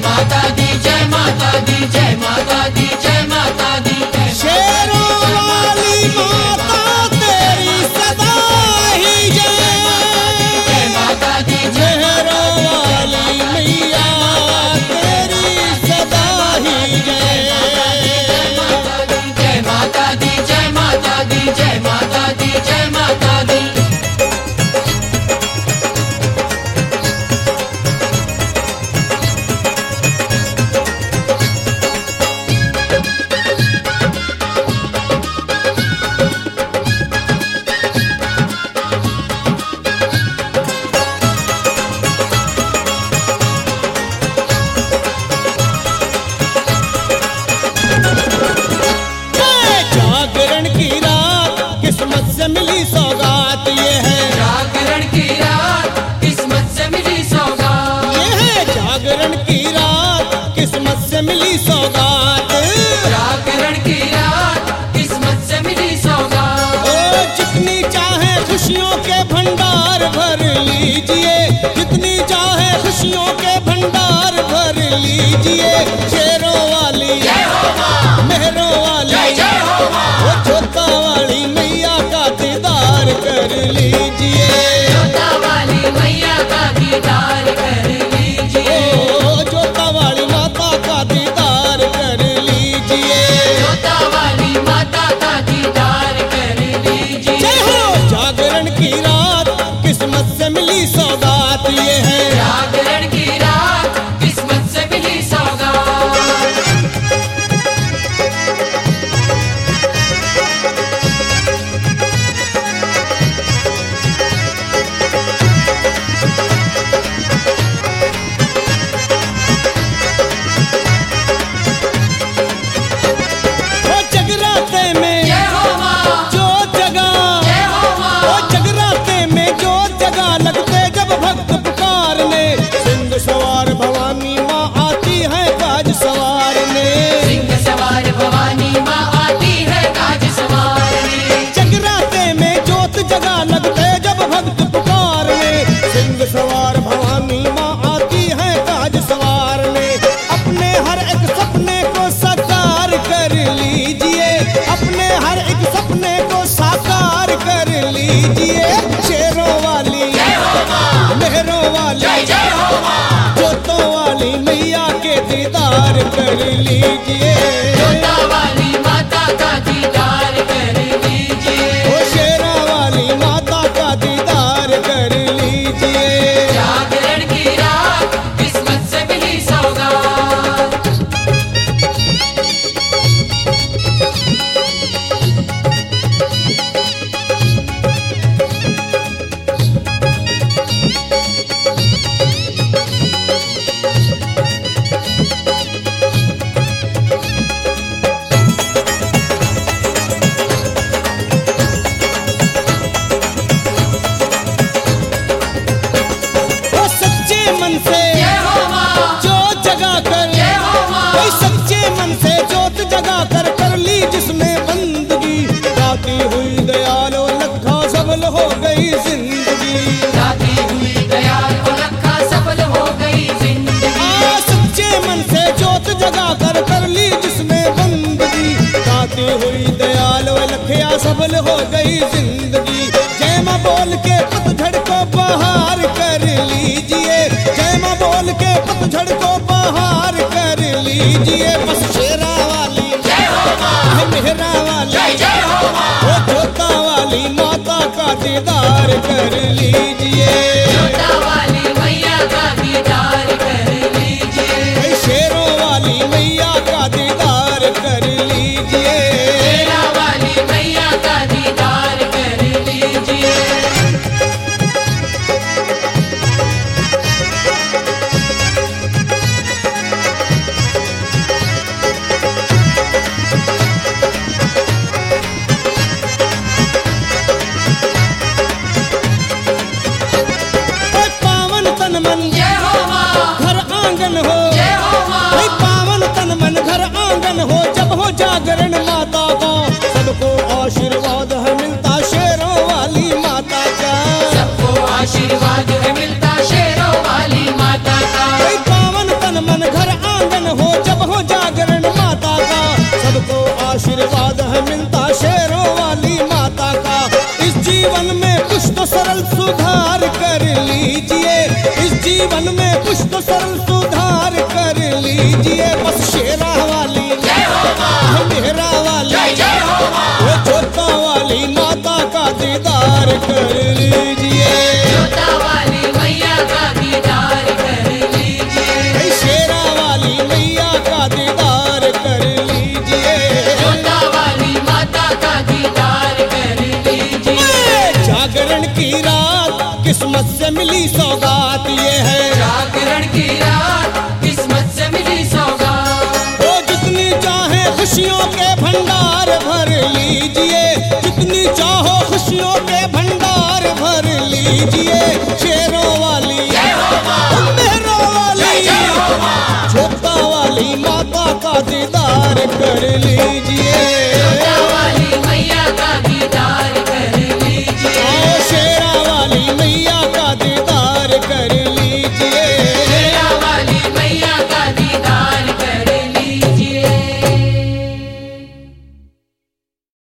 माता दी, जय माता दी, जय माता दी, जय माता दी। शेरों वाली माता तेरी सदा ही जय। जय माता दी, मेहरों वाली मैया तेरी सदा ही जय। जय माता दी, जय माता दी, जय माता दी, जय माता दी, जय माता दी। जागरण की रात किस्मत से मिली सौगात ये है। जागरण की रात किस्मत से मिली सौगात। ये है जागरण की रात किस्मत से मिली सौगात। जागरण की रात किस्मत से मिली सौगात। ओ जितनी चाहे खुशियों के भंडार भर लीजिए, जितनी चाहे खुशियों के भंडार भर लीजिए। शेरों वाली जय हो माँ, मेहरों वाली जय जय हो माँ। वो जोता वाली मैया का दीदार कर लीजिए। जोता वाली मैया का दीदार कर लीजिए। ओ जोता वाली माता का दीदार कर लीजिए। जोता वाली माता का दीदार कर लीजिए। जय हो जागरण की रात किस्मत से मिली सौगात ये है। जागरण की रात किस्मत से मिली सौगात। वो जगराते में जय हो माँ, जो जगा, जय हो माँ। वो जगराते में जो जगा लगते जब भक्त पुकारने। सिंह सवार भवानी माँ आती है काज सवारने। सिंह सवार भवानी माँ आती है काज सवारने। जगराते में जोत जगा लगते जब भक्त पुकारने। सिंह सवार भवानी माँ आती है काज सवारने। अपने हर एक सपने को साकार कर लीजिए, अपने हर एक सपने को साकार कर लीजिए। शेरों वाली जय हो माँ, मेहरों वाली जय जय हो माँ। जोतों वाली मैया के दीदार कर लीजिए। जोता वाली माता का दीदार कर लीजिए। ओ शेरा वाली माता का दीदार कर लीजिए। जागरण की रात किस्मत से मिली सौगात। वो सच्चे मन से जय हो माँ, जो जगा कर, जय हो माँ। कोई सच्चे मन से जोत जगा कर ली जिसने बंदगी। गाती हुई दयाल वो लखा सबल हो गई जिंदगी। गाती हुई दयाल को रखा सफल हो गई जिंदगी। सच्चे मन से जोत जगा कर ली जिसने बंदगी। गाती हुई दयाल वो लखया सबल हो गई जिंदगी। जय मां बोल के पतझड़ को बहार कर लीजिए। जय मां बोल के पतझड़ को बहार कर लीजिए। बस शेरा वाली जय हो माँ, मेहरा वाली जय जय हो माँ। वो जोता वाली माता का दीदार कर लीजिए। जोता वाली मैया का दीदार कर लीजिए। शेरों वाली मैया का दीदार कर लीजिए। शेरा वाली मैया का दीदार कर लीजिए। पावन तन मन जय हो माँ, घर आंगन हो। जय हो माँ। पावन तन मन घर आंगन हो जब हो जागरण माता का। सबको आशीर्वाद है मिलता शेरों वाली माता का। सबको आशीर्वाद है मिलता शेरों वाली माता का। पावन तन मन घर सुधार कर लीजिए, इस जीवन में कुछ तो सरल सुधार कर लीजिए। बस शेरा वाली मेहरा वाली वो जोता वाली माता का दीदार कर लीजिए, जोता वाली मैया का दीदार कर लीजिए, शेरा वाली मैया का दीदार कर लीजिए, जोता वाली माता का दीदार कर लीजिए। जागरण की रात किस्मत से मिली सौगात ये है, जागरण की रात किस्मत से मिली सौगात, वो जितनी चाहे खुशियों के भंडार भर लीजिए, जितनी चाहो खुशियों के भंडार भर लीजिए। शेरों वाली मेहरों वाली जोता वाली माता का दीदार कर लीजिए।